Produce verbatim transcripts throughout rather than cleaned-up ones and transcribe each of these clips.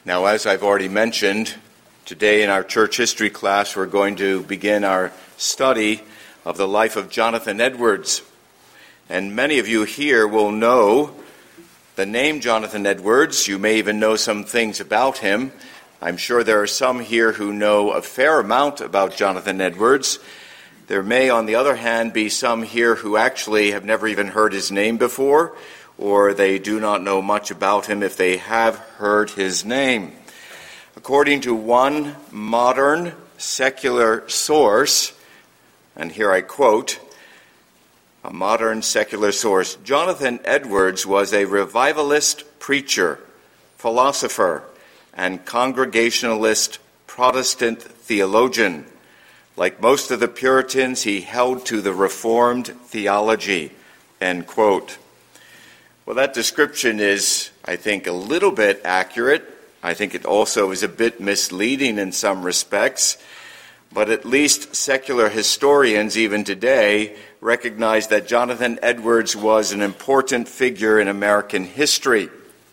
Now, as I've already mentioned, today in our church history class, we're going to begin our study of the life of Jonathan Edwards. And many of you here will know the name Jonathan Edwards. You may even know some things about him. I'm sure there are some here who know a fair amount about Jonathan Edwards. There may, on the other hand, be some here who actually have never even heard his name before, or they do not know much about him if they have heard his name. According to one modern secular source, and here I quote, a modern secular source, Jonathan Edwards was a revivalist preacher, philosopher, and Congregationalist Protestant theologian. Like most of the Puritans, he held to the Reformed theology, end quote. Well, that description is, I think, a little bit accurate. I think it also is a bit misleading in some respects. But at least secular historians, even today, recognize that Jonathan Edwards was an important figure in American history.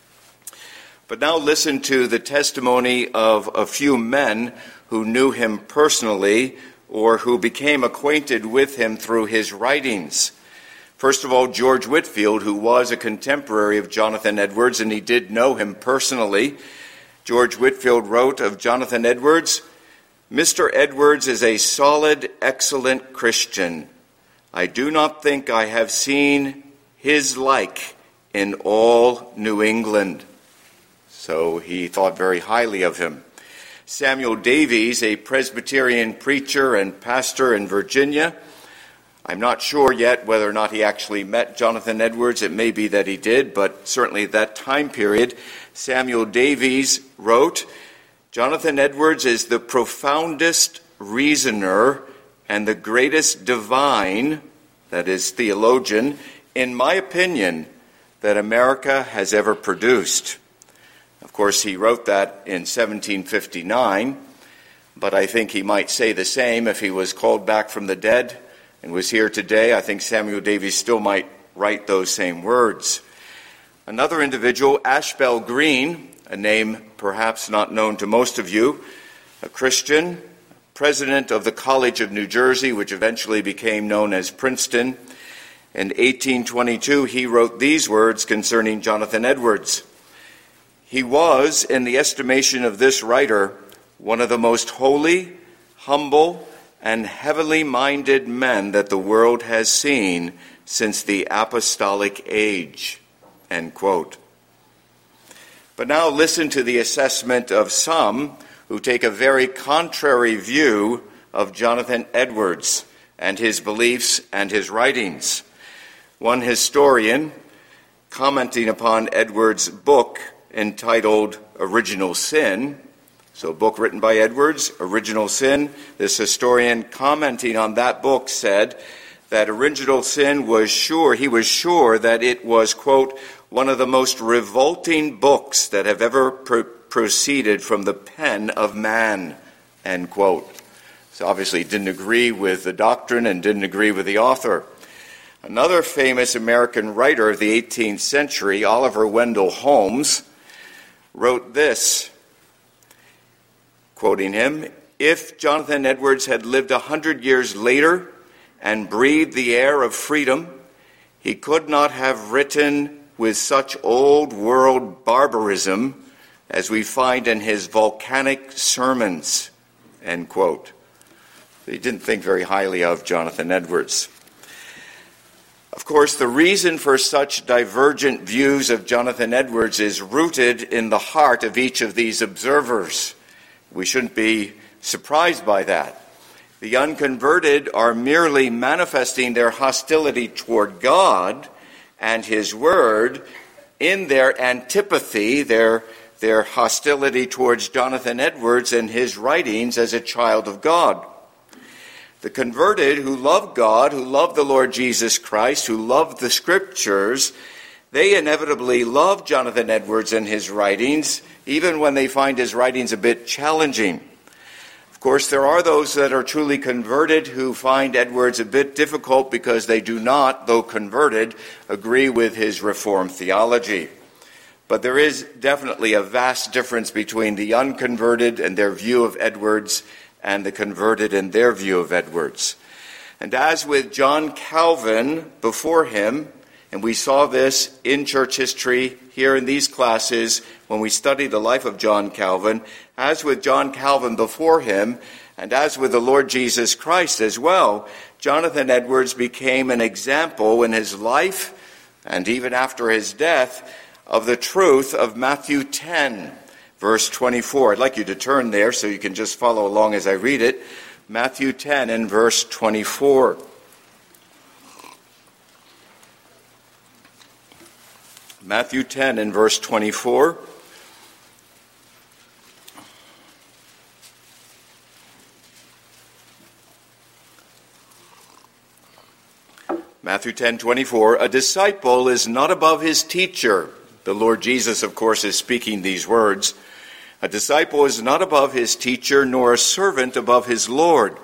But now listen to the testimony of a few men who knew him personally or who became acquainted with him through his writings. First of all, George Whitefield, who was a contemporary of Jonathan Edwards, and he did know him personally. George Whitefield wrote of Jonathan Edwards, Mister Edwards is a solid, excellent Christian. I do not think I have seen his like in all New England. So he thought very highly of him. Samuel Davies, a Presbyterian preacher and pastor in Virginia. I'm not sure yet whether or not he actually met Jonathan Edwards. It may be that he did, but certainly at that time period, Samuel Davies wrote, Jonathan Edwards is the profoundest reasoner and the greatest divine, that is theologian, in my opinion, that America has ever produced. Of course, he wrote that in seventeen fifty-nine, but I think he might say the same if he was called back from the dead and was here today. I think Samuel Davies still might write those same words. Another individual, Ashbel Green, a name perhaps not known to most of you, a Christian, president of the College of New Jersey, which eventually became known as Princeton. In eighteen twenty-two, he wrote these words concerning Jonathan Edwards. He was, in the estimation of this writer, one of the most holy, humble, and heavenly minded men that the world has seen since the apostolic age, end quote. But now listen to the assessment of some who take a very contrary view of Jonathan Edwards and his beliefs and his writings. One historian, commenting upon Edwards' book entitled Original Sin, so a book written by Edwards, Original Sin, this historian commenting on that book said that Original Sin was sure, he was sure that it was, quote, one of the most revolting books that have ever pro- proceeded from the pen of man, end quote. So obviously he didn't agree with the doctrine and didn't agree with the author. Another famous American writer of the eighteenth century, Oliver Wendell Holmes, wrote this, quoting him, if Jonathan Edwards had lived a hundred years later and breathed the air of freedom, he could not have written with such old world barbarism as we find in his volcanic sermons, end quote. He didn't think very highly of Jonathan Edwards. Of course, the reason for such divergent views of Jonathan Edwards is rooted in the heart of each of these observers. We shouldn't be surprised by that. The unconverted are merely manifesting their hostility toward God and His Word in their antipathy, their, their hostility towards Jonathan Edwards and his writings as a child of God. The converted who love God, who love the Lord Jesus Christ, who love the Scriptures, they inevitably love Jonathan Edwards and his writings, even when they find his writings a bit challenging. Of course, there are those that are truly converted who find Edwards a bit difficult because they do not, though converted, agree with his Reformed theology. But there is definitely a vast difference between the unconverted and their view of Edwards and the converted and their view of Edwards. And as with John Calvin before him, and we saw this in church history here in these classes when we studied the life of John Calvin, as with John Calvin before him, and as with the Lord Jesus Christ as well, Jonathan Edwards became an example in his life and even after his death of the truth of Matthew ten, verse twenty-four. I'd like you to turn there so you can just follow along as I read it. Matthew ten and verse twenty-four. Matthew ten and verse twenty-four. Matthew ten twenty-four. A disciple is not above his teacher. The Lord Jesus, of course, is speaking these words. A disciple is not above his teacher, nor a servant above his Lord.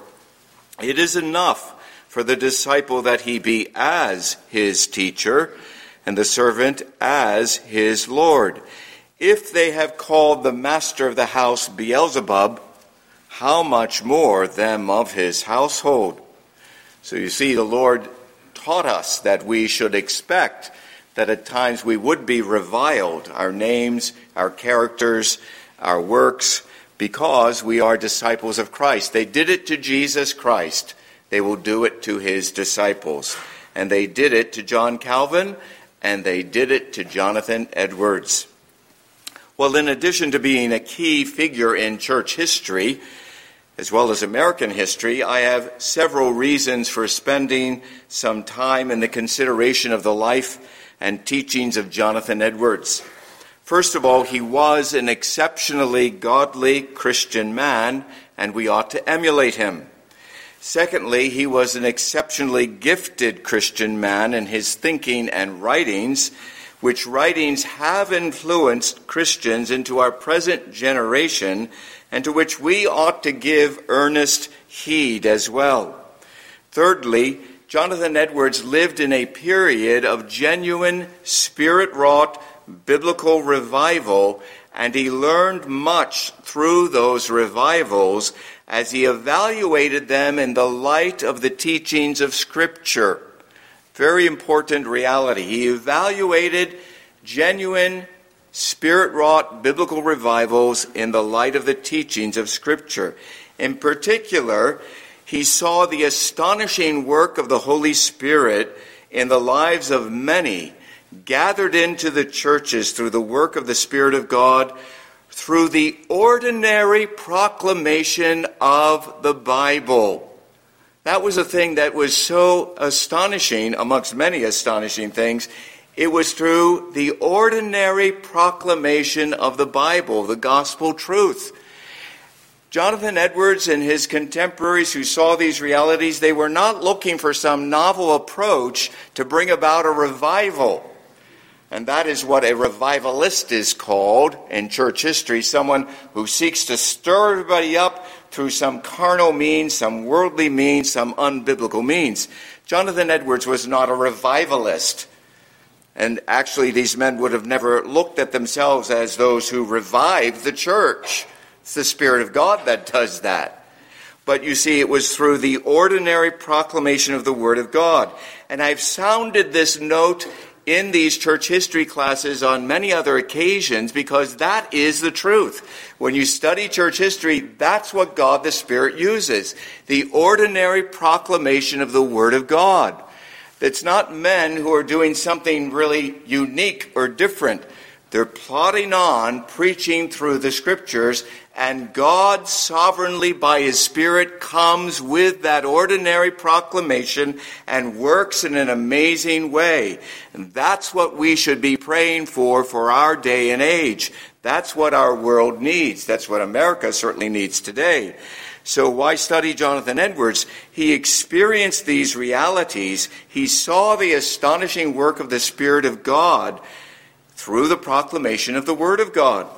It is enough for the disciple that he be as his teacher, and the servant as his Lord. If they have called the master of the house Beelzebub, how much more them of his household? So you see, the Lord taught us that we should expect that at times we would be reviled, our names, our characters, our works, because we are disciples of Christ. They did it to Jesus Christ. They will do it to his disciples. And they did it to John Calvin, and they did it to Jonathan Edwards. Well, in addition to being a key figure in church history, as well as American history, I have several reasons for spending some time in the consideration of the life and teachings of Jonathan Edwards. First of all, he was an exceptionally godly Christian man, and we ought to emulate him. Secondly, he was an exceptionally gifted Christian man in his thinking and writings, which writings have influenced Christians into our present generation, and to which we ought to give earnest heed as well. Thirdly, Jonathan Edwards lived in a period of genuine, spirit-wrought, biblical revival, and he learned much through those revivals as he evaluated them in the light of the teachings of Scripture. Very important reality. He evaluated genuine, spirit-wrought biblical revivals in the light of the teachings of Scripture. In particular, he saw the astonishing work of the Holy Spirit in the lives of many gathered into the churches through the work of the Spirit of God, through the ordinary proclamation of the Bible. That was a thing that was so astonishing, amongst many astonishing things. It was through the ordinary proclamation of the Bible, the gospel truth. Jonathan Edwards and his contemporaries who saw these realities, they were not looking for some novel approach to bring about a revival. And that is what a revivalist is called in church history, someone who seeks to stir everybody up through some carnal means, some worldly means, some unbiblical means. Jonathan Edwards was not a revivalist. And actually, these men would have never looked at themselves as those who revived the church. It's the Spirit of God that does that. But you see, it was through the ordinary proclamation of the Word of God. And I've sounded this note in these church history classes on many other occasions because that is the truth. When you study church history, that's what God the Spirit uses. The ordinary proclamation of the Word of God. It's not men who are doing something really unique or different. They're plodding on, preaching through the Scriptures, and God sovereignly by His Spirit comes with that ordinary proclamation and works in an amazing way. And that's what we should be praying for for our day and age. That's what our world needs. That's what America certainly needs today. So why study Jonathan Edwards? He experienced these realities. He saw the astonishing work of the Spirit of God through the proclamation of the Word of God.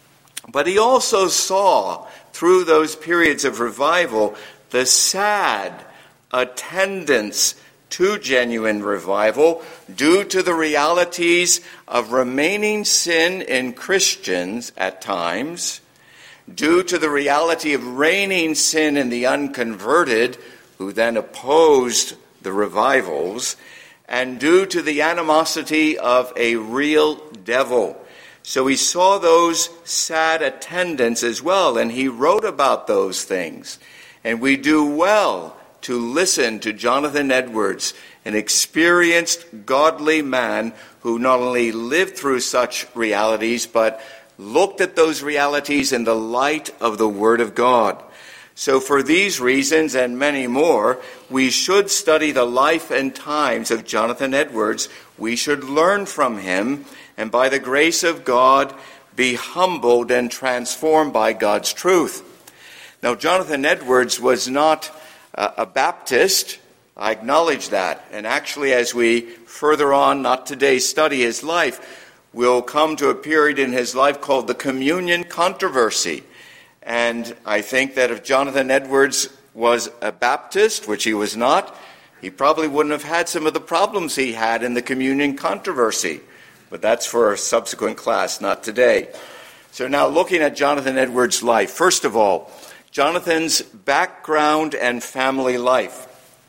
But he also saw, through those periods of revival, the sad attendance to genuine revival due to the realities of remaining sin in Christians at times, due to the reality of reigning sin in the unconverted, who then opposed the revivals, and due to the animosity of a real devil. So he saw those sad attendants as well, and he wrote about those things. And we do well to listen to Jonathan Edwards, an experienced, godly man who not only lived through such realities, but looked at those realities in the light of the Word of God. So for these reasons and many more, we should study the life and times of Jonathan Edwards. We should learn from him, and by the grace of God, be humbled and transformed by God's truth. Now, Jonathan Edwards was not uh, a Baptist. I acknowledge that. And actually, as we further on, not today, study his life, we'll come to a period in his life called the Communion Controversy. And I think that if Jonathan Edwards was a Baptist, which he was not, he probably wouldn't have had some of the problems he had in the Communion Controversy. But that's for a subsequent class, not today. So now looking at Jonathan Edwards' life. First of all, Jonathan's background and family life.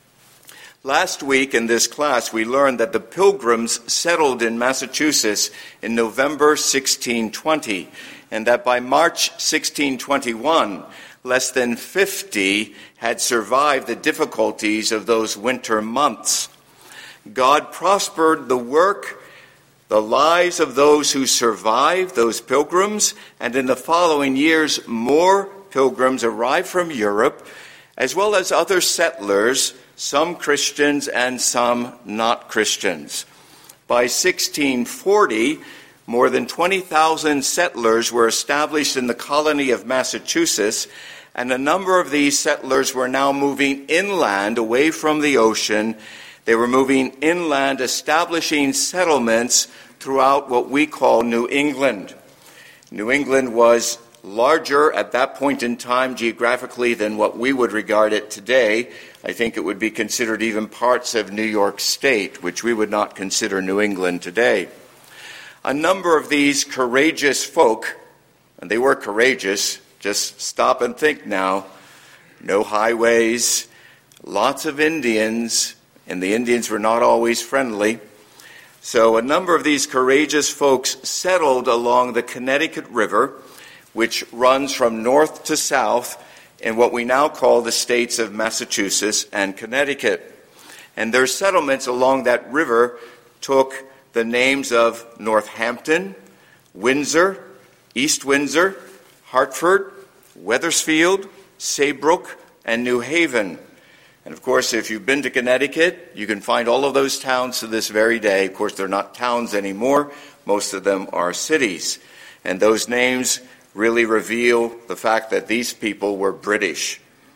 Last week in this class, we learned that the Pilgrims settled in Massachusetts in November sixteen twenty, and that by March sixteen twenty-one, less than fifty had survived the difficulties of those winter months. God prospered the work, the lives of those who survived, those pilgrims, and in the following years, more pilgrims arrived from Europe, as well as other settlers, some Christians and some not Christians. By sixteen forty, more than twenty thousand settlers were established in the colony of Massachusetts, and a number of these settlers were now moving inland, away from the ocean. They were moving inland, establishing settlements throughout what we call New England. New England was larger at that point in time geographically than what we would regard it today. I think it would be considered even parts of New York State, which we would not consider New England today. A number of these courageous folk, and they were courageous, just stop and think now, no highways, lots of Indians, and the Indians were not always friendly. So a number of these courageous folks settled along the Connecticut River, which runs from north to south in what we now call the states of Massachusetts and Connecticut. And their settlements along that river took the names of Northampton, Windsor, East Windsor, Hartford, Wethersfield, Saybrook, and New Haven. And of course, if you've been to Connecticut, you can find all of those towns to this very day. Of course, they're not towns anymore. Most of them are cities. And those names really reveal the fact that these people were British.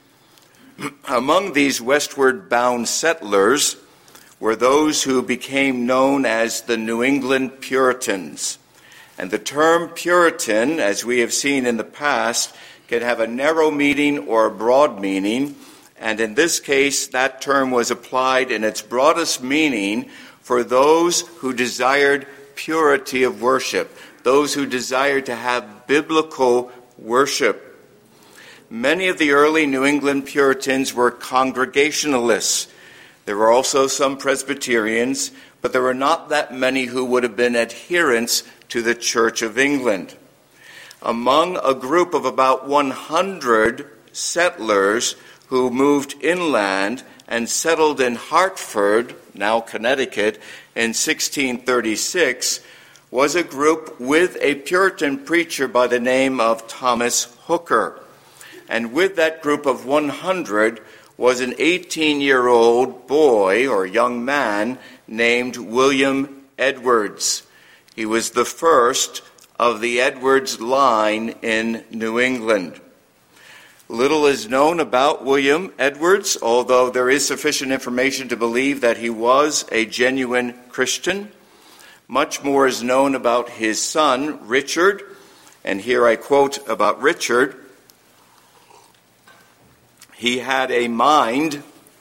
Among these westward bound settlers were those who became known as the New England Puritans. And the term Puritan, as we have seen in the past, can have a narrow meaning or a broad meaning. And in this case, that term was applied in its broadest meaning for those who desired purity of worship, those who desired to have biblical worship. Many of the early New England Puritans were Congregationalists. There were also some Presbyterians, but there were not that many who would have been adherents to the Church of England. Among a group of about one hundred settlers who moved inland and settled in Hartford, now Connecticut, in sixteen thirty-six, was a group with a Puritan preacher by the name of Thomas Hooker. And with that group of one hundred was an eighteen-year-old boy or young man named William Edwards. He was the first of the Edwards line in New England. Little is known about William Edwards, although there is sufficient information to believe that he was a genuine Christian. Much more is known about his son, Richard, and here I quote about Richard. He had a mind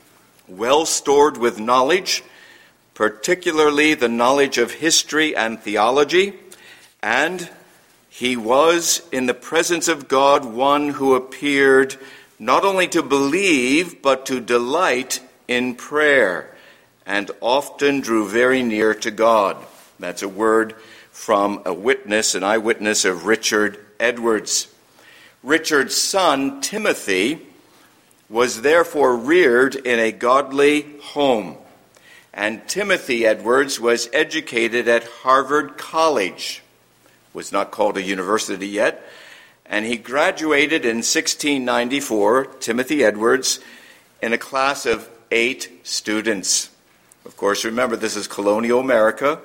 well stored with knowledge, particularly the knowledge of history and theology, and he was, in the presence of God, one who appeared not only to believe, but to delight in prayer, and often drew very near to God. That's a word from a witness, an eyewitness of Richard Edwards. Richard's son, Timothy, was therefore reared in a godly home. And Timothy Edwards was educated at Harvard College. Was not called a university yet. And he graduated in sixteen ninety-four, Timothy Edwards, in a class of eight students. Of course, remember, this is colonial America.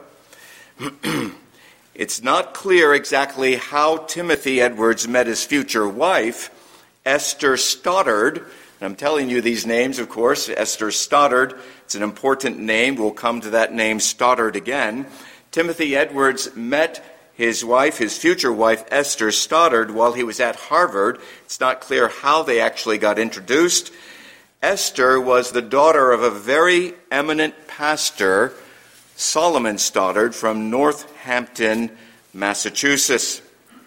It's not clear exactly how Timothy Edwards met his future wife, Esther Stoddard. And I'm telling you these names, of course. Esther Stoddard, it's an important name. We'll come to that name, Stoddard, again. Timothy Edwards met his wife, his future wife, Esther Stoddard, while he was at Harvard. It's not clear how they actually got introduced. Esther was the daughter of a very eminent pastor, Solomon Stoddard, from Northampton, Massachusetts.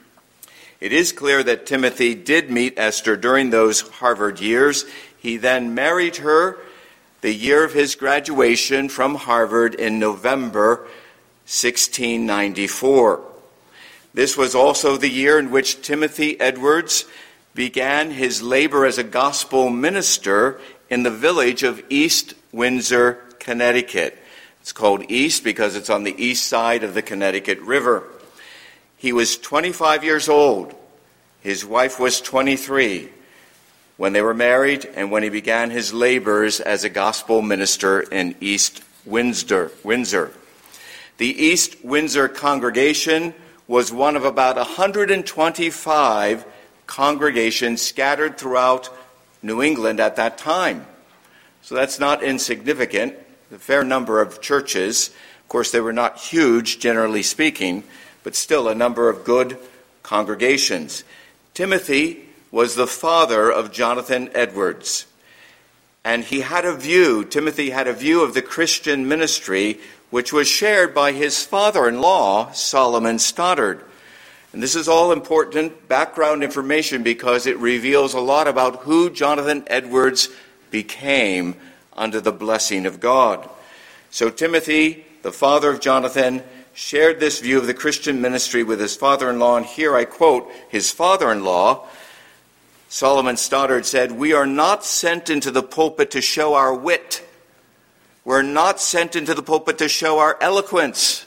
It is clear that Timothy did meet Esther during those Harvard years. He then married her the year of his graduation from Harvard in November sixteen ninety-four. This was also the year in which Timothy Edwards began his labor as a gospel minister in the village of East Windsor, Connecticut. It's called East because it's on the east side of the Connecticut River. He was twenty-five years old. His wife was twenty-three when they were married and when he began his labors as a gospel minister in East Windsor. Windsor. The East Windsor congregation was one of about one hundred twenty-five congregations scattered throughout New England at that time. So that's not insignificant. A fair number of churches. Of course, they were not huge, generally speaking, but still a number of good congregations. Timothy was the father of Jonathan Edwards. And he had a view, Timothy had a view of the Christian ministry, which was shared by his father-in-law, Solomon Stoddard. And this is all important background information because it reveals a lot about who Jonathan Edwards became under the blessing of God. So Timothy, the father of Jonathan, shared this view of the Christian ministry with his father-in-law. And here I quote his father-in-law, Solomon Stoddard said, "We are not sent into the pulpit to show our wit. We're not sent into the pulpit to show our eloquence.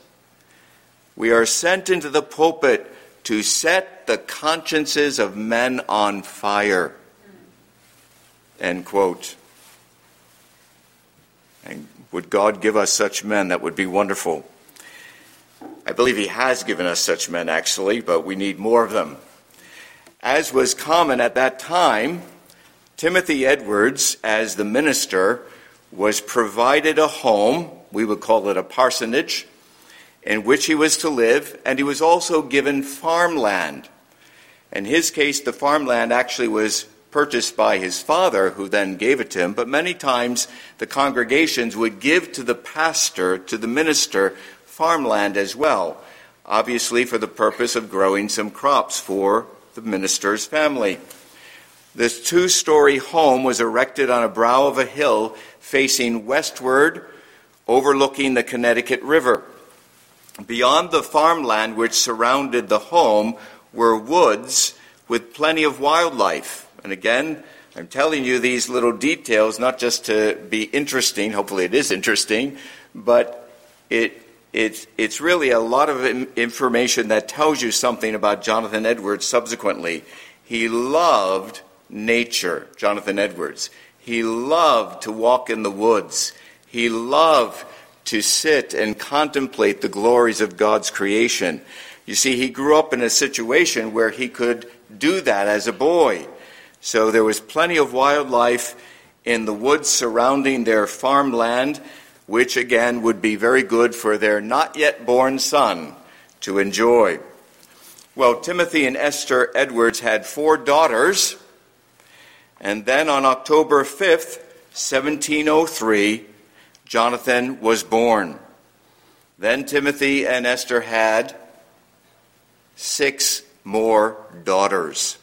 We are sent into the pulpit to set the consciences of men on fire." End quote. And would God give us such men? That would be wonderful. I believe he has given us such men, actually, but we need more of them. As was common at that time, Timothy Edwards, as the minister, was provided a home, we would call it a parsonage, in which he was to live, and he was also given farmland. In his case, the farmland actually was purchased by his father, who then gave it to him, but many times the congregations would give to the pastor, to the minister, farmland as well, obviously for the purpose of growing some crops for the minister's family. This two-story home was erected on a brow of a hill facing westward, overlooking the Connecticut River. Beyond the farmland which surrounded the home were woods with plenty of wildlife. And again, I'm telling you these little details not just to be interesting, hopefully it is interesting, but it It's, it's really a lot of information that tells you something about Jonathan Edwards subsequently. He loved nature, Jonathan Edwards. He loved to walk in the woods. He loved to sit and contemplate the glories of God's creation. You see, he grew up in a situation where he could do that as a boy. So there was plenty of wildlife in the woods surrounding their farmland, which again would be very good for their not yet born son to enjoy. Well, Timothy and Esther Edwards had four daughters, and then on October fifth, seventeen oh three, Jonathan was born. Then Timothy and Esther had six more daughters.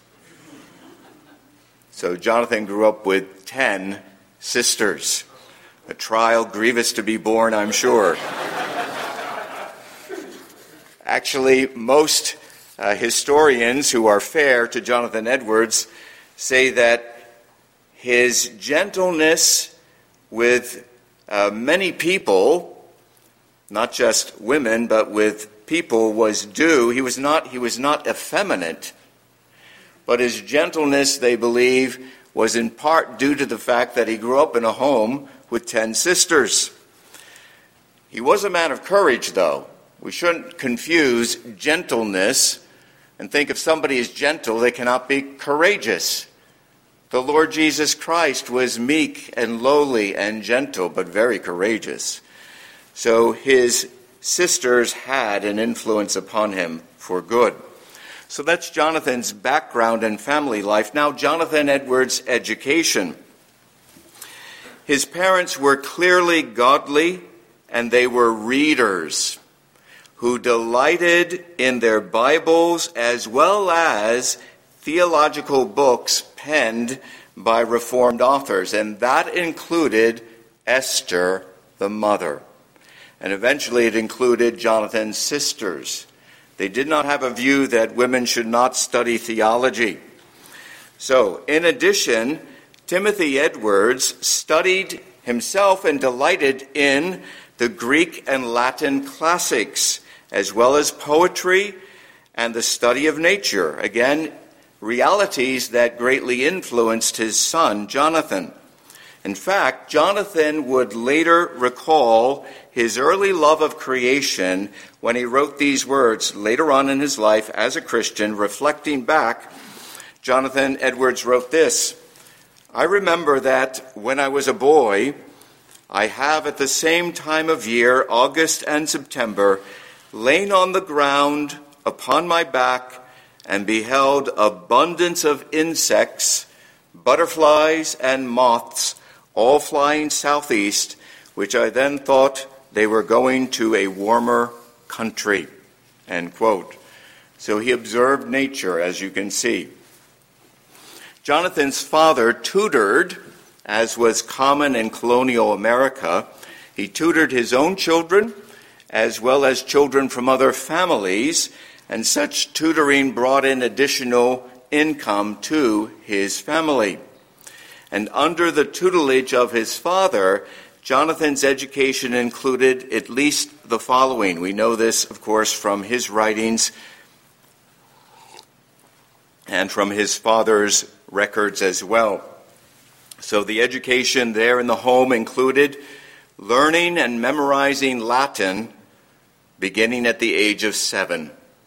So Jonathan grew up with ten sisters. A trial grievous to be born, I'm sure. Actually, most uh, historians who are fair to Jonathan Edwards say that his gentleness with uh, many people, not just women, but with people, was due. He was not, he was not effeminate, but his gentleness, they believe, was in part due to the fact that he grew up in a home with ten sisters. He was a man of courage, though. We shouldn't confuse gentleness and think if somebody is gentle, they cannot be courageous. The Lord Jesus Christ was meek and lowly and gentle, but very courageous. So his sisters had an influence upon him for good. So that's Jonathan's background and family life. Now, Jonathan Edwards' education. His parents were clearly godly, and they were readers who delighted in their Bibles as well as theological books penned by Reformed authors, and that included Esther, the mother. And eventually it included Jonathan's sisters. They did not have a view that women should not study theology. So, in addition, Timothy Edwards studied himself and delighted in the Greek and Latin classics, as well as poetry and the study of nature. Again, realities that greatly influenced his son, Jonathan. In fact, Jonathan would later recall his early love of creation when he wrote these words later on in his life as a Christian. Reflecting back, Jonathan Edwards wrote this: "I remember that when I was a boy, I have at the same time of year, August and September, lain on the ground upon my back and beheld abundance of insects, butterflies and moths, all flying southeast, which I then thought they were going to a warmer country." End quote. So he observed nature, as you can see. Jonathan's father tutored, as was common in colonial America. He tutored his own children, as well as children from other families, and such tutoring brought in additional income to his family. And under the tutelage of his father, Jonathan's education included at least the following. We know this, of course, from his writings and from his father's records as well. So the education there in the home included learning and memorizing Latin beginning at the age of seven.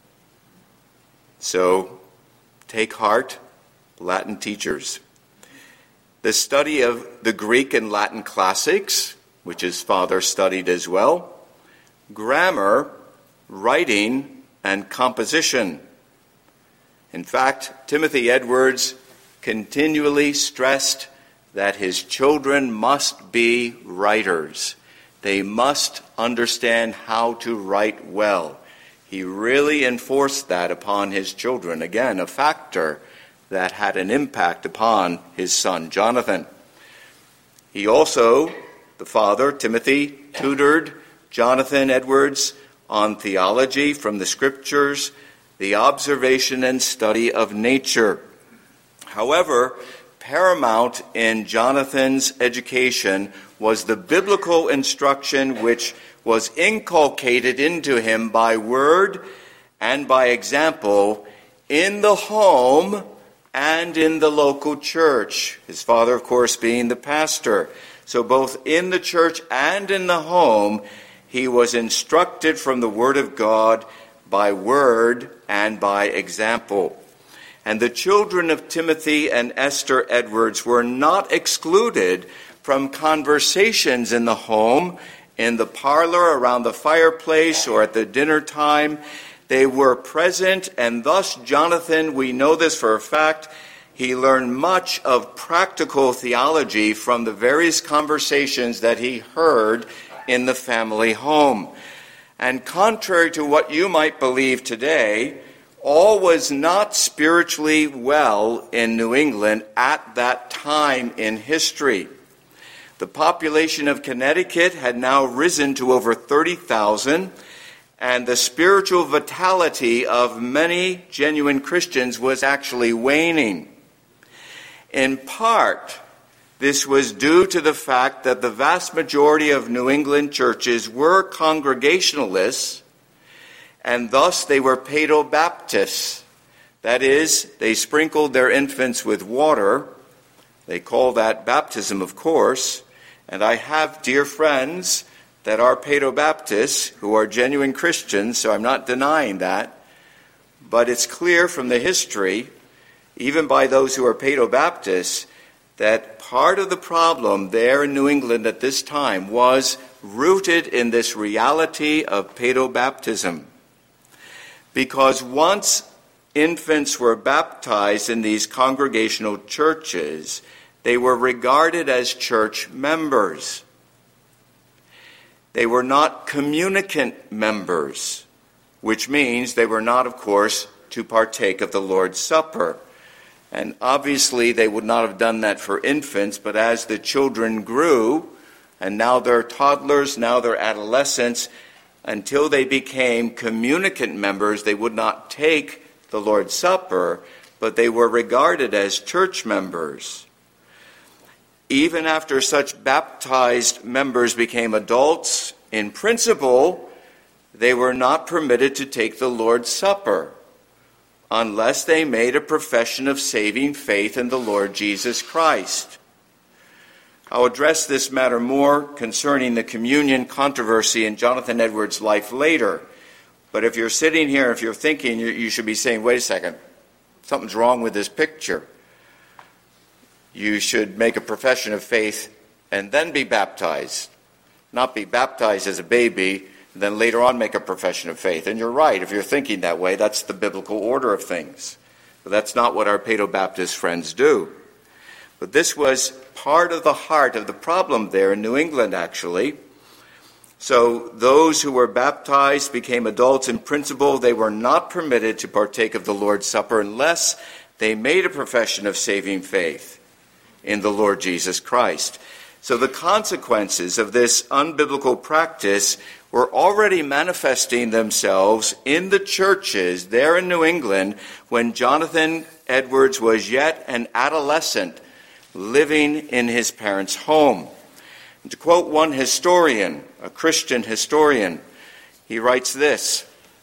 So take heart, Latin teachers. The study of the Greek and Latin classics, which his father studied as well. Grammar, writing, and composition. In fact, Timothy Edwards continually stressed that his children must be writers. They must understand how to write well. He really enforced that upon his children. Again, a factor that had an impact upon his son, Jonathan. He also, the father, Timothy, tutored Jonathan Edwards on theology from the scriptures, the observation and study of nature. However, paramount in Jonathan's education was the biblical instruction which was inculcated into him by word and by example in the home and in the local church. His father, of course, being the pastor. So both in the church and in the home, he was instructed from the Word of God by word and by example. And the children of Timothy and Esther Edwards were not excluded from conversations in the home, in the parlor, around the fireplace, or at the dinner time. They were present, and thus Jonathan, we know this for a fact, he learned much of practical theology from the various conversations that he heard in the family home. And contrary to what you might believe today, all was not spiritually well in New England at that time in history. The population of Connecticut had now risen to over thirty thousand, and the spiritual vitality of many genuine Christians was actually waning. In part, this was due to the fact that the vast majority of New England churches were Congregationalists, and thus they were Paedobaptists. That is, they sprinkled their infants with water. They call that baptism, of course. And I have dear friends that are Paedobaptists who are genuine Christians, so I'm not denying that. But it's clear from the history, even by those who are Paedobaptists, that part of the problem there in New England at this time was rooted in this reality of paedobaptism. Because once infants were baptized in these congregational churches, they were regarded as church members. They were not communicant members, which means they were not, of course, to partake of the Lord's Supper. And obviously they would not have done that for infants, but as the children grew, and now they're toddlers, now they're adolescents, until they became communicant members, they would not take the Lord's Supper, but they were regarded as church members. Even after such baptized members became adults, in principle, they were not permitted to take the Lord's Supper unless they made a profession of saving faith in the Lord Jesus Christ. I'll address this matter more concerning the communion controversy in Jonathan Edwards' life later. But if you're sitting here, if you're thinking, you, you should be saying, wait a second, something's wrong with this picture. You should make a profession of faith and then be baptized. Not be baptized as a baby, and then later on make a profession of faith. And you're right, if you're thinking that way, that's the biblical order of things. But that's not what our Paedobaptist friends do. But this was part of the heart of the problem there in New England, actually. So those who were baptized became adults in principle. They were not permitted to partake of the Lord's Supper unless they made a profession of saving faith in the Lord Jesus Christ. So the consequences of this unbiblical practice were already manifesting themselves in the churches there in New England when Jonathan Edwards was yet an adolescent living in his parents' home. And to quote one historian, a Christian historian, he writes this: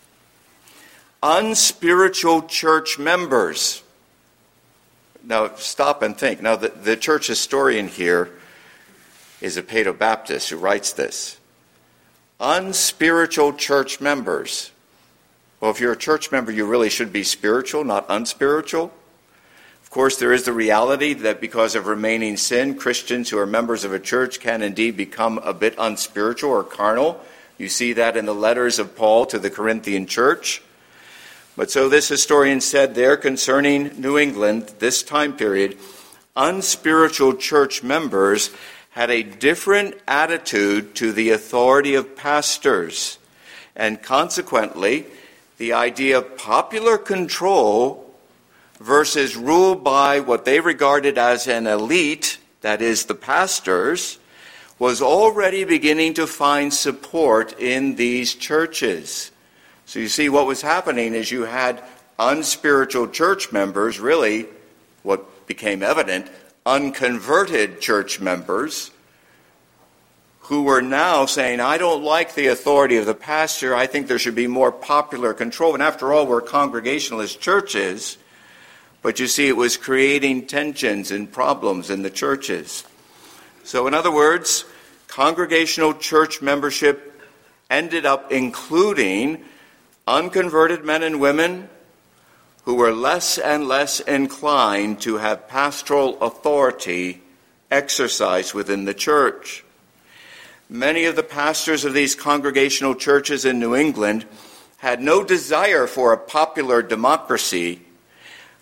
unspiritual church members. Now stop and think. Now the, the church historian here is a Paedobaptist who writes this. Unspiritual church members. Well, if you're a church member, you really should be spiritual, not unspiritual. Of course, there is the reality that because of remaining sin, Christians who are members of a church can indeed become a bit unspiritual or carnal. You see that in the letters of Paul to the Corinthian church. But so this historian said there concerning New England, this time period, unspiritual church members had a different attitude to the authority of pastors. And consequently, the idea of popular control versus rule by what they regarded as an elite, that is the pastors, was already beginning to find support in these churches. So you see what was happening is you had unspiritual church members, really what became evident, unconverted church members, who were now saying, I don't like the authority of the pastor, I think there should be more popular control. And after all, we're Congregationalist churches. But you see, it was creating tensions and problems in the churches. So in other words, congregational church membership ended up including unconverted men and women who were less and less inclined to have pastoral authority exercised within the church. Many of the pastors of these congregational churches in New England had no desire for a popular democracy,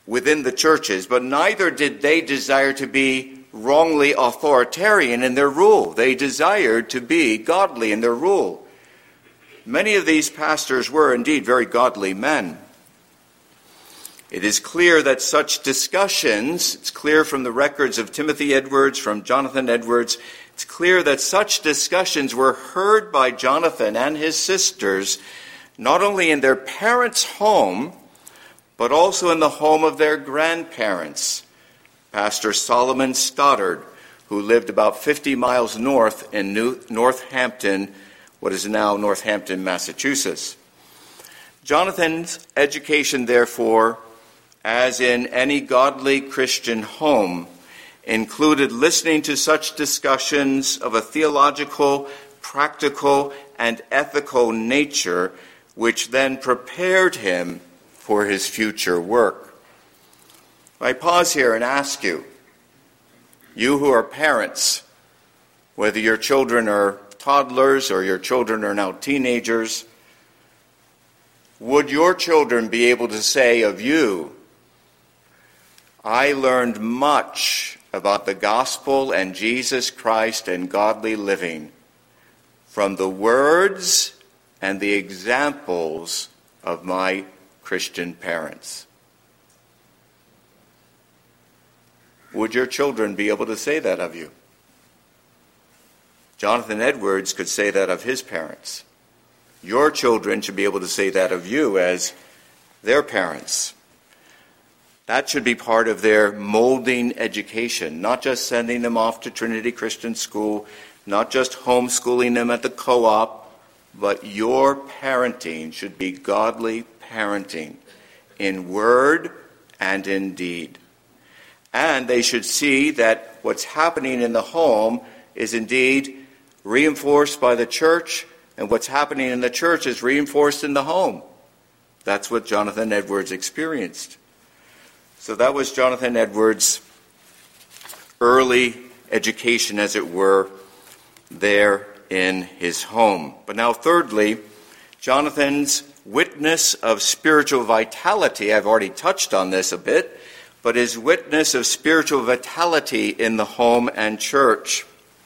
within the churches, but neither did they desire to be wrongly authoritarian in their rule. They desired to be godly in their rule. Many of these pastors were indeed very godly men. It is clear that such discussions, it's clear from the records of Timothy Edwards, from Jonathan Edwards, it's clear that such discussions were heard by Jonathan and his sisters, not only in their parents' home, but also in the home of their grandparents, Pastor Solomon Stoddard, who lived about fifty miles north in New Northampton, what is now Northampton, Massachusetts. Jonathan's education, therefore, as in any godly Christian home, included listening to such discussions of a theological, practical, and ethical nature, which then prepared him for his future work. I pause here and ask you, you who are parents, whether your children are toddlers or your children are now teenagers, would your children be able to say of you, I learned much about the gospel and Jesus Christ and godly living from the words and the examples of my Christian parents? Would your children be able to say that of you? Jonathan Edwards could say that of his parents. Your children should be able to say that of you as their parents. That should be part of their molding education, not just sending them off to Trinity Christian School, not just homeschooling them at the co-op, but your parenting should be godly parenting in word and in deed. And they should see that what's happening in the home is indeed reinforced by the church, and what's happening in the church is reinforced in the home. That's what Jonathan Edwards experienced. So that was Jonathan Edwards' early education, as it were, there in his home. But now thirdly, Jonathan's witness of spiritual vitality. I've already touched on this a bit, but his witness of spiritual vitality in the home and church.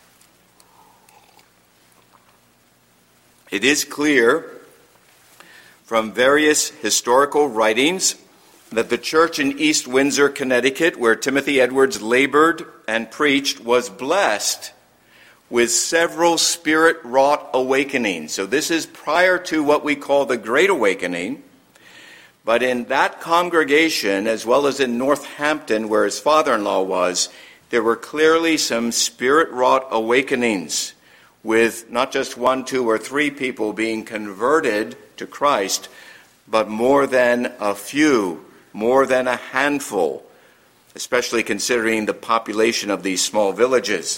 It is clear from various historical writings that the church in East Windsor, Connecticut, where Timothy Edwards labored and preached, was blessed with several spirit-wrought awakenings. So this is prior to what we call the Great Awakening. But in that congregation, as well as in Northampton, where his father-in-law was, there were clearly some spirit-wrought awakenings, with not just one, two, or three people being converted to Christ, but more than a few, more than a handful, especially considering the population of these small villages.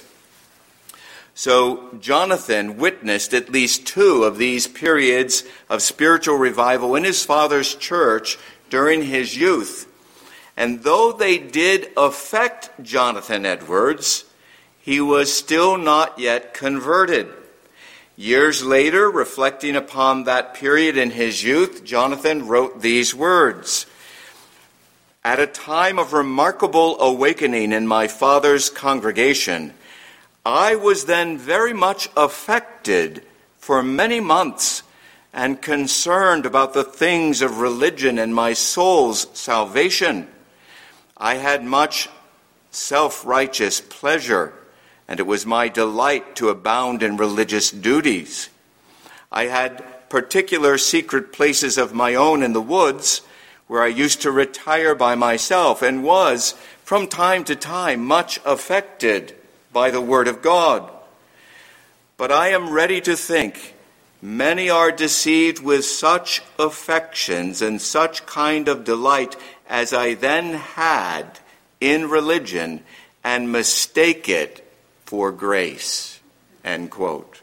So Jonathan witnessed at least two of these periods of spiritual revival in his father's church during his youth. And though they did affect Jonathan Edwards, he was still not yet converted. Years later, reflecting upon that period in his youth, Jonathan wrote these words: "At a time of remarkable awakening in my father's congregation, I was then very much affected for many months and concerned about the things of religion and my soul's salvation. I had much self-righteous pleasure, and it was my delight to abound in religious duties. I had particular secret places of my own in the woods where I used to retire by myself and was, from time to time, much affected by the Word of God. But I am ready to think many are deceived with such affections and such kind of delight as I then had in religion and mistake it for grace." End quote.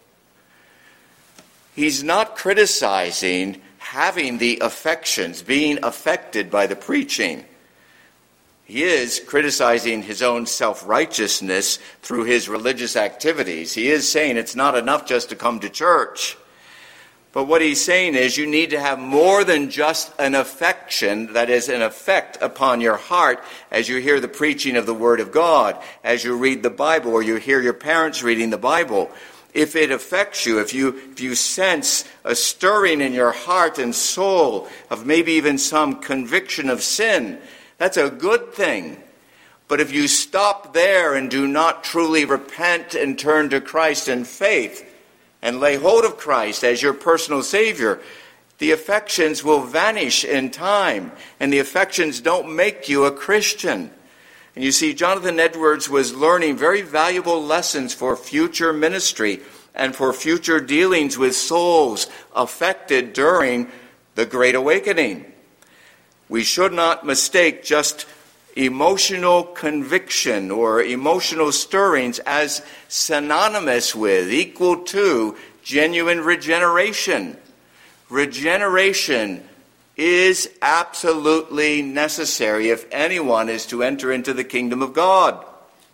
He's not criticizing having the affections, being affected by the preaching. He is criticizing his own self-righteousness through his religious activities. He is saying it's not enough just to come to church. But what he's saying is you need to have more than just an affection, that is, an effect upon your heart as you hear the preaching of the Word of God, as you read the Bible, or you hear your parents reading the Bible. If it affects you, if you, if you sense a stirring in your heart and soul of maybe even some conviction of sin, that's a good thing. But if you stop there and do not truly repent and turn to Christ in faith, and lay hold of Christ as your personal Savior, the affections will vanish in time, and the affections don't make you a Christian. And you see, Jonathan Edwards was learning very valuable lessons for future ministry and for future dealings with souls affected during the Great Awakening. We should not mistake just emotional conviction or emotional stirrings as synonymous with, equal to, genuine regeneration. Regeneration is absolutely necessary if anyone is to enter into the kingdom of God.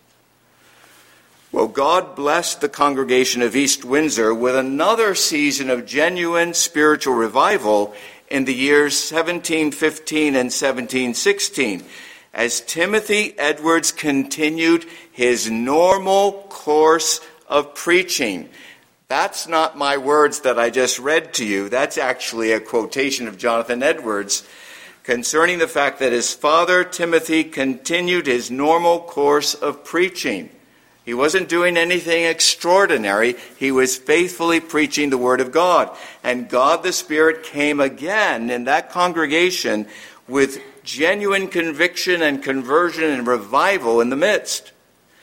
Well, God blessed the congregation of East Windsor with another season of genuine spiritual revival in the years seventeen fifteen and seventeen sixteen. As Timothy Edwards continued his normal course of preaching. That's not my words that I just read to you. That's actually a quotation of Jonathan Edwards concerning the fact that his father, Timothy, continued his normal course of preaching. He wasn't doing anything extraordinary. He was faithfully preaching the Word of God. And God the Spirit came again in that congregation with genuine conviction and conversion and revival in the midst.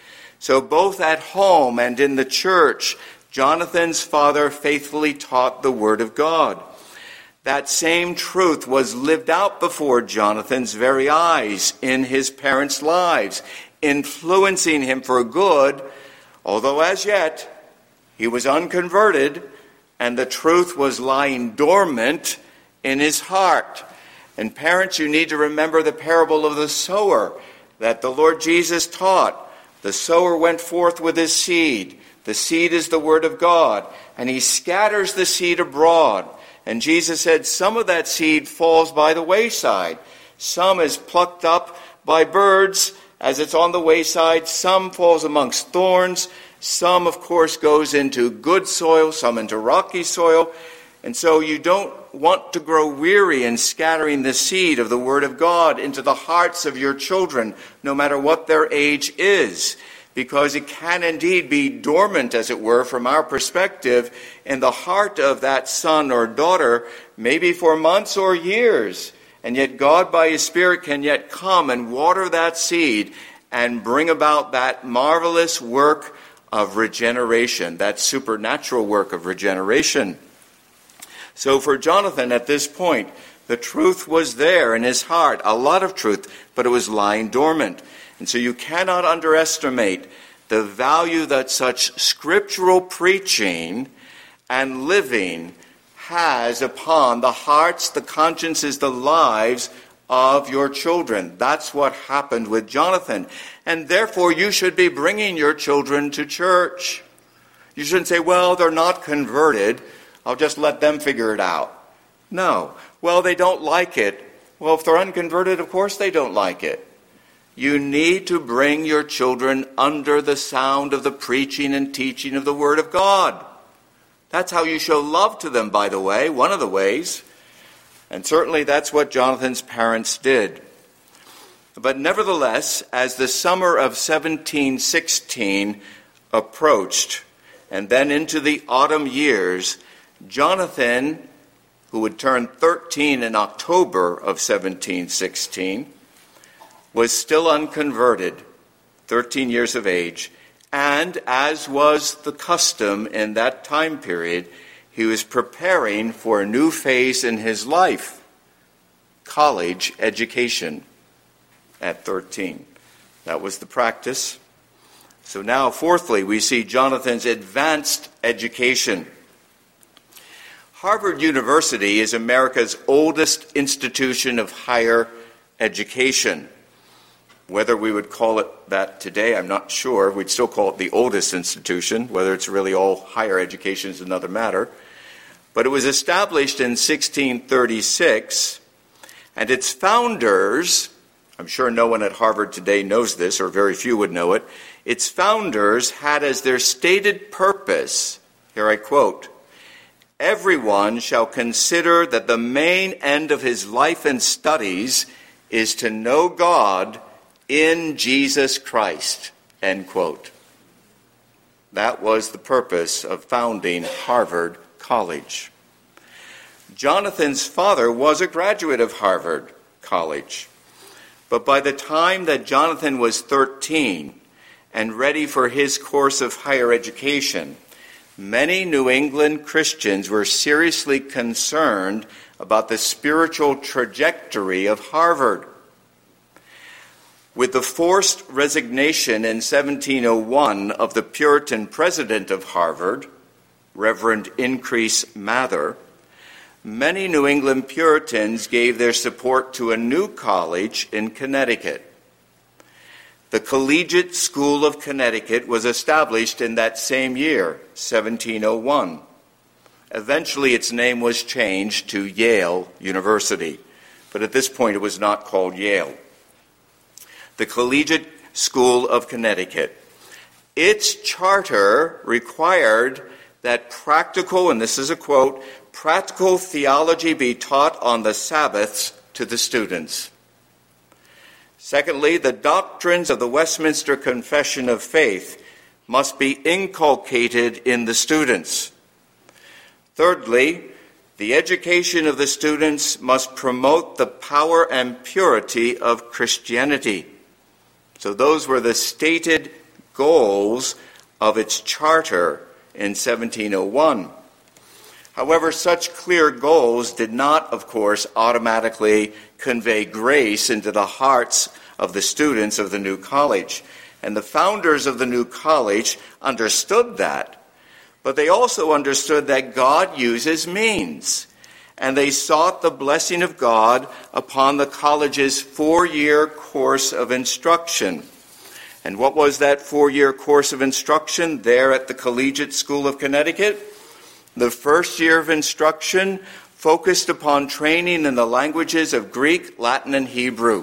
So both at home and in the church, Jonathan's father faithfully taught the Word of God. That same truth was lived out before Jonathan's very eyes in his parents' lives, influencing him for good, although as yet he was unconverted and the truth was lying dormant in his heart. And parents, you need to remember the parable of the sower that the Lord Jesus taught. The sower went forth with his seed. The seed is the Word of God. And he scatters the seed abroad. And Jesus said some of that seed falls by the wayside. Some is plucked up by birds as it's on the wayside. Some falls amongst thorns. Some, of course, goes into good soil. Some into rocky soil. And so you don't want to grow weary in scattering the seed of the Word of God into the hearts of your children, no matter what their age is, because it can indeed be dormant, as it were, from our perspective, in the heart of that son or daughter, maybe for months or years. And yet God, by His Spirit, can yet come and water that seed and bring about that marvelous work of regeneration, that supernatural work of regeneration. So for Jonathan at this point, the truth was there in his heart, a lot of truth, but it was lying dormant. And so you cannot underestimate the value that such scriptural preaching and living has upon the hearts, the consciences, the lives of your children. That's what happened with Jonathan. And therefore you should be bringing your children to church. You shouldn't say, well, they're not converted. I'll just let them figure it out. No. Well, they don't like it. Well, if they're unconverted, of course they don't like it. You need to bring your children under the sound of the preaching and teaching of the Word of God. That's how you show love to them, by the way, one of the ways. And certainly that's what Jonathan's parents did. But nevertheless, as the summer of seventeen sixteen approached, and then into the autumn years, Jonathan, who would turn thirteen in October of seventeen sixteen, was still unconverted, thirteen years of age, and as was the custom in that time period, he was preparing for a new phase in his life, college education at thirteen. That was the practice. So now, fourthly, we see Jonathan's advanced education. Harvard University is America's oldest institution of higher education. Whether we would call it that today, I'm not sure. We'd still call it the oldest institution. Whether it's really all higher education is another matter. But it was established in sixteen thirty-six, and its founders, I'm sure no one at Harvard today knows this, or very few would know it, its founders had as their stated purpose, here I quote, "Everyone shall consider that the main end of his life and studies is to know God in Jesus Christ," end quote. That was the purpose of founding Harvard College. Jonathan's father was a graduate of Harvard College. But by the time that Jonathan was thirteen and ready for his course of higher education, many New England Christians were seriously concerned about the spiritual trajectory of Harvard. With the forced resignation in seventeen oh one of the Puritan president of Harvard, Reverend Increase Mather, many New England Puritans gave their support to a new college in Connecticut. The Collegiate School of Connecticut was established in that same year, seventeen oh one. Eventually its name was changed to Yale University, but at this point it was not called Yale. The Collegiate School of Connecticut. Its charter required that practical, and this is a quote, practical theology be taught on the Sabbaths to the students. Secondly, the doctrines of the Westminster Confession of Faith must be inculcated in the students. Thirdly, the education of the students must promote the power and purity of Christianity. So those were the stated goals of its charter in seventeen oh one. However, such clear goals did not, of course, automatically convey grace into the hearts of the students of the new college. And the founders of the new college understood that. But they also understood that God uses means. And they sought the blessing of God upon the college's four-year course of instruction. And what was that four-year course of instruction there at the Collegiate School of Connecticut? The first year of instruction focused upon training in the languages of Greek, Latin, and Hebrew.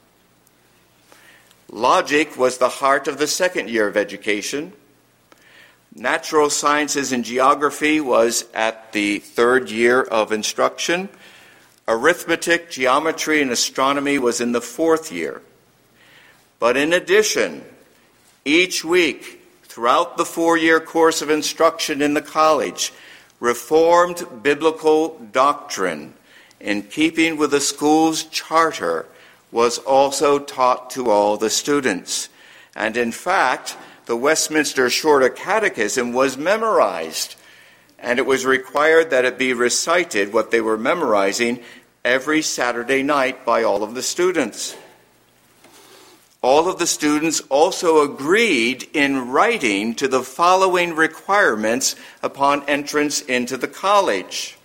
Logic was the heart of the second year of education. Natural sciences and geography was at the third year of instruction. Arithmetic, geometry, and astronomy was in the fourth year. But in addition, each week throughout the four-year course of instruction in the college, Reformed biblical doctrine, in keeping with the school's charter, was also taught to all the students. And in fact, the Westminster Shorter Catechism was memorized, and it was required that it be recited, what they were memorizing, every Saturday night by all of the students. All of the students also agreed in writing to the following requirements upon entrance into the college.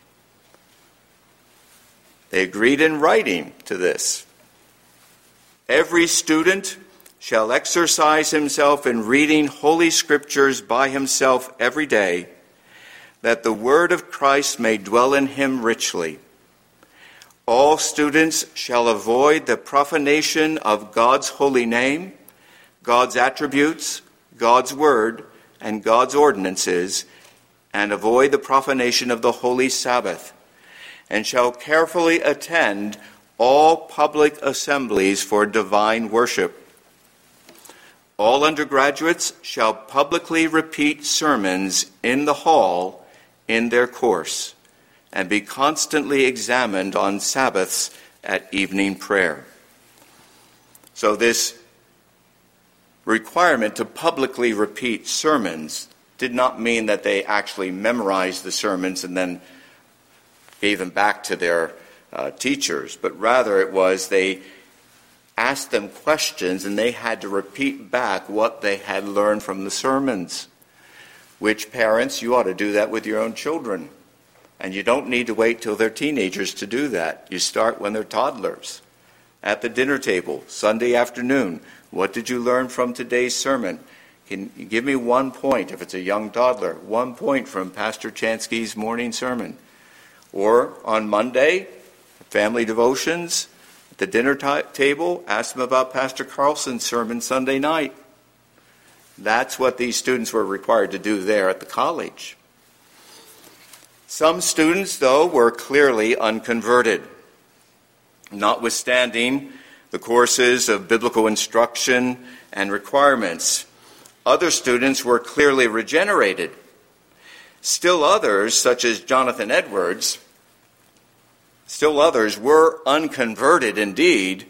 They agreed in writing to this. Every student shall exercise himself in reading Holy Scriptures by himself every day, that the word of Christ may dwell in him richly. All students shall avoid the profanation of God's holy name, God's attributes, God's word, and God's ordinances, and avoid the profanation of the holy Sabbath, and shall carefully attend all public assemblies for divine worship. All undergraduates shall publicly repeat sermons in the hall in their course, and be constantly examined on Sabbaths at evening prayer. So this requirement to publicly repeat sermons did not mean that they actually memorized the sermons and then gave them back to their uh, teachers, but rather it was they asked them questions and they had to repeat back what they had learned from the sermons. Which parents, you ought to do that with your own children. And you don't need to wait till they're teenagers to do that. You start when they're toddlers. At the dinner table, Sunday afternoon, what did you learn from today's sermon? Can you give me one point, if it's a young toddler, one point from Pastor Chansky's morning sermon? Or on Monday, family devotions, at the dinner t- table, ask them about Pastor Carlson's sermon Sunday night. That's what these students were required to do there at the college. Some students, though, were clearly unconverted. Notwithstanding the courses of biblical instruction and requirements, other students were clearly regenerated. Still others, such as Jonathan Edwards, still others were unconverted indeed,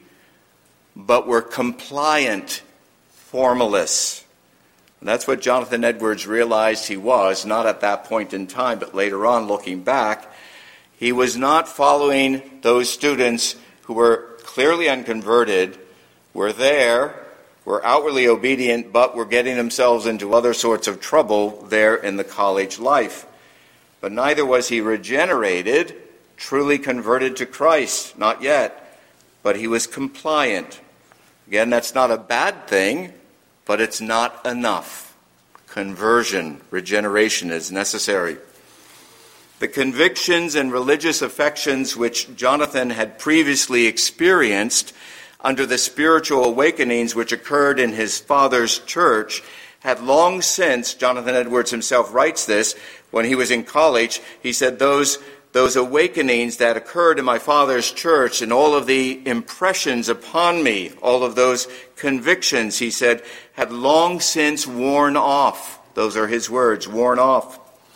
but were compliant formalists. And that's what Jonathan Edwards realized he was, not at that point in time, but later on, looking back. He was not following those students who were clearly unconverted, were there, were outwardly obedient, but were getting themselves into other sorts of trouble there in the college life. But neither was he regenerated, truly converted to Christ, not yet, but he was compliant. Again, that's not a bad thing, but it's not enough. Conversion, regeneration is necessary. The convictions and religious affections which Jonathan had previously experienced under the spiritual awakenings which occurred in his father's church had long since, Jonathan Edwards himself writes this, when he was in college, he said, those, those awakenings that occurred in my father's church and all of the impressions upon me, all of those convictions, he said, had long since worn off. Those are his words, worn off.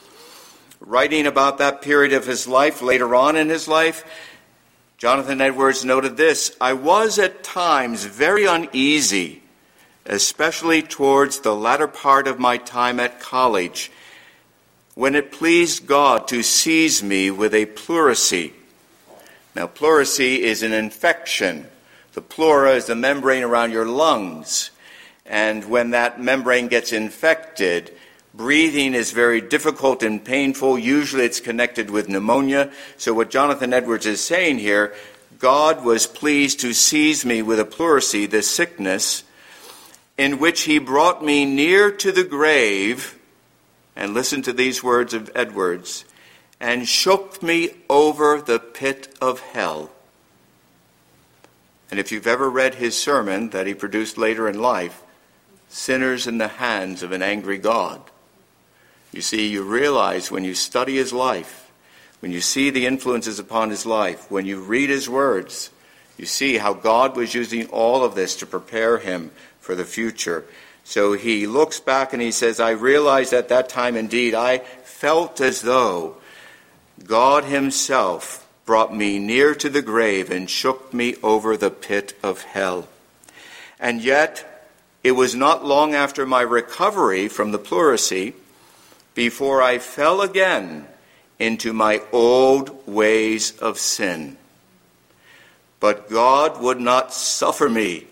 Writing about that period of his life, later on in his life, Jonathan Edwards noted this, I was at times very uneasy, especially towards the latter part of my time at college, when it pleased God to seize me with a pleurisy. Now, pleurisy is an infection. The pleura is the membrane around your lungs. And when that membrane gets infected, breathing is very difficult and painful. Usually it's connected with pneumonia. So what Jonathan Edwards is saying here, God was pleased to seize me with a pleurisy, this sickness, in which he brought me near to the grave, and listen to these words of Edwards, and shook me over the pit of hell. And if you've ever read his sermon that he produced later in life, Sinners in the Hands of an Angry God, you see, you realize when you study his life, when you see the influences upon his life, when you read his words, you see how God was using all of this to prepare him for the future. So he looks back and he says, I realized at that time indeed I felt as though God himself brought me near to the grave and shook me over the pit of hell. And yet, it was not long after my recovery from the pleurisy before I fell again into my old ways of sin. But God would not suffer me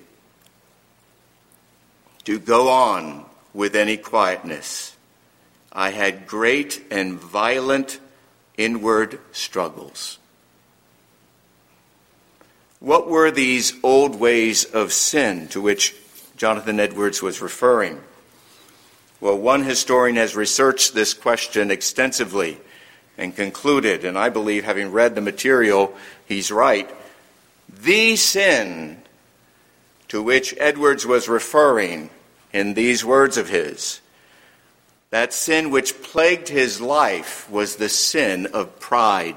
to go on with any quietness. I had great and violent inward struggles. What were these old ways of sin to which Jonathan Edwards was referring? Well, one historian has researched this question extensively and concluded, and I believe, having read the material, he's right. The sin to which Edwards was referring in these words of his, that sin which plagued his life was the sin of pride.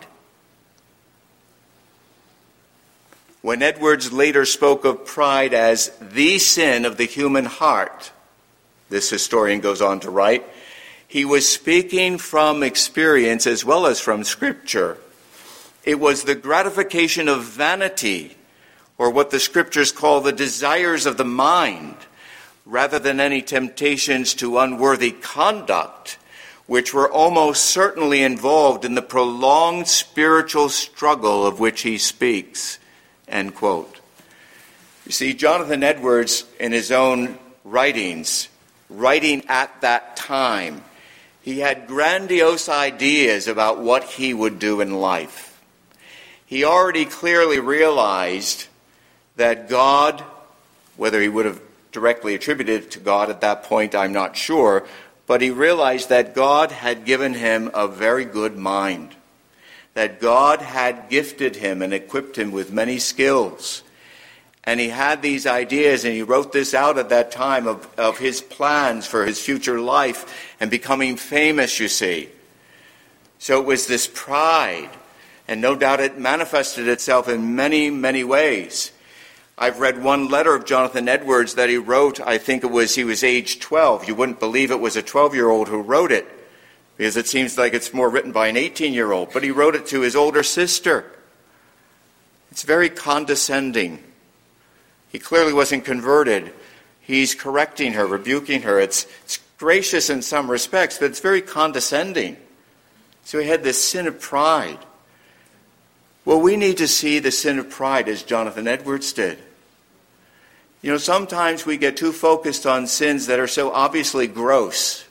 When Edwards later spoke of pride as the sin of the human heart, this historian goes on to write, he was speaking from experience as well as from Scripture. It was the gratification of vanity, or what the Scriptures call the desires of the mind, rather than any temptations to unworthy conduct, which were almost certainly involved in the prolonged spiritual struggle of which he speaks. End quote. You see, Jonathan Edwards, in his own writings, writing at that time, he had grandiose ideas about what he would do in life. He already clearly realized that God, whether he would have directly attributed it to God at that point, I'm not sure, but he realized that God had given him a very good mind, that God had gifted him and equipped him with many skills. And he had these ideas, and he wrote this out at that time of, of his plans for his future life and becoming famous, you see. So it was this pride, and no doubt it manifested itself in many, many ways. I've read one letter of Jonathan Edwards that he wrote, I think it was, he was age twelve. You wouldn't believe it was a twelve-year-old who wrote it, because it seems like it's more written by an eighteen-year-old. But he wrote it to his older sister. It's very condescending. He clearly wasn't converted. He's correcting her, rebuking her. It's, it's gracious in some respects, but it's very condescending. So he had this sin of pride. Well, we need to see the sin of pride as Jonathan Edwards did. You know, sometimes we get too focused on sins that are so obviously gross.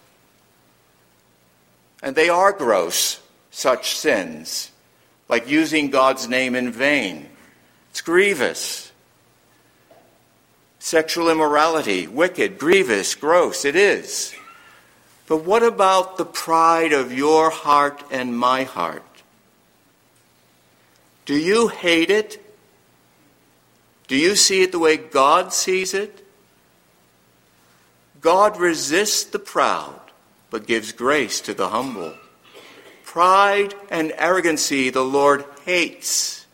And they are gross, such sins, like using God's name in vain. It's grievous. Sexual immorality, wicked, grievous, gross, it is. But what about the pride of your heart and my heart? Do you hate it? Do you see it the way God sees it? God resists the proud, but gives grace to the humble. Pride and arrogancy the Lord hates.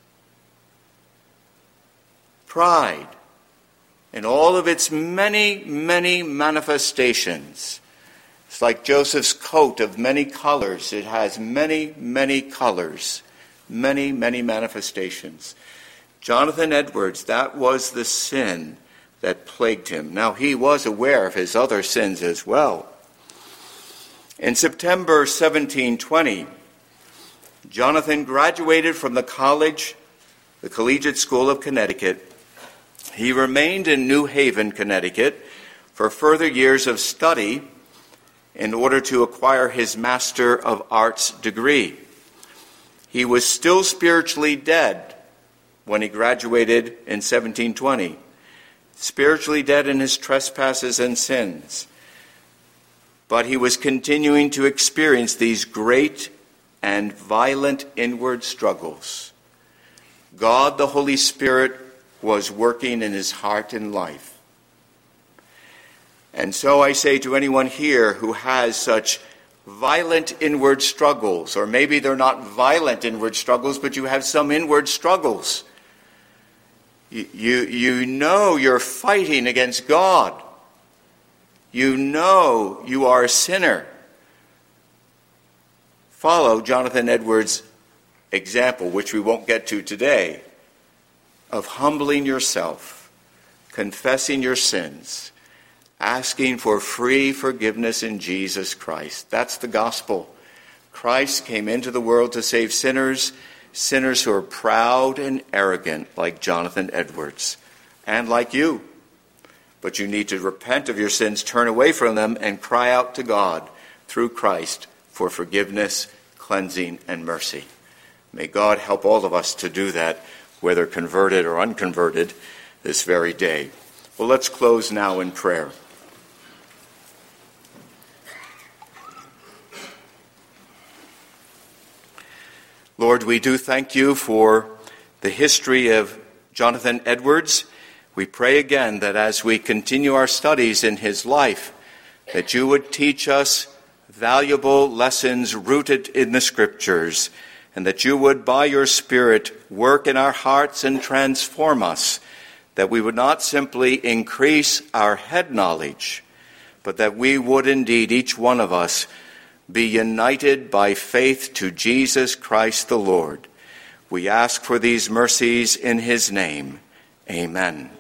Pride, in all of its many, many manifestations. It's like Joseph's coat of many colors. It has many, many colors. Many, many manifestations. Jonathan Edwards, that was the sin that plagued him. Now, he was aware of his other sins as well. In September seventeen twenty, Jonathan graduated from the college, the Collegiate School of Connecticut. He remained in New Haven, Connecticut, for further years of study in order to acquire his Master of Arts degree. He was still spiritually dead when he graduated in seventeen twenty, spiritually dead in his trespasses and sins. But he was continuing to experience these great and violent inward struggles. God, the Holy Spirit, was working in his heart and life. And so I say to anyone here who has such violent inward struggles, or maybe they're not violent inward struggles, but you have some inward struggles. You, you, you know you're fighting against God. You know you are a sinner. Follow Jonathan Edwards' example, which we won't get to today, of humbling yourself, confessing your sins, asking for free forgiveness in Jesus Christ. That's the gospel. Christ came into the world to save sinners, sinners who are proud and arrogant like Jonathan Edwards, and like you. But you need to repent of your sins, turn away from them, and cry out to God through Christ for forgiveness, cleansing, and mercy. May God help all of us to do that, whether converted or unconverted, this very day. Well, let's close now in prayer. Lord, we do thank you for the history of Jonathan Edwards. We pray again that as we continue our studies in his life, that you would teach us valuable lessons rooted in the Scriptures, and that you would, by your Spirit, work in our hearts and transform us, that we would not simply increase our head knowledge, but that we would indeed, each one of us, be united by faith to Jesus Christ the Lord. We ask for these mercies in his name. Amen.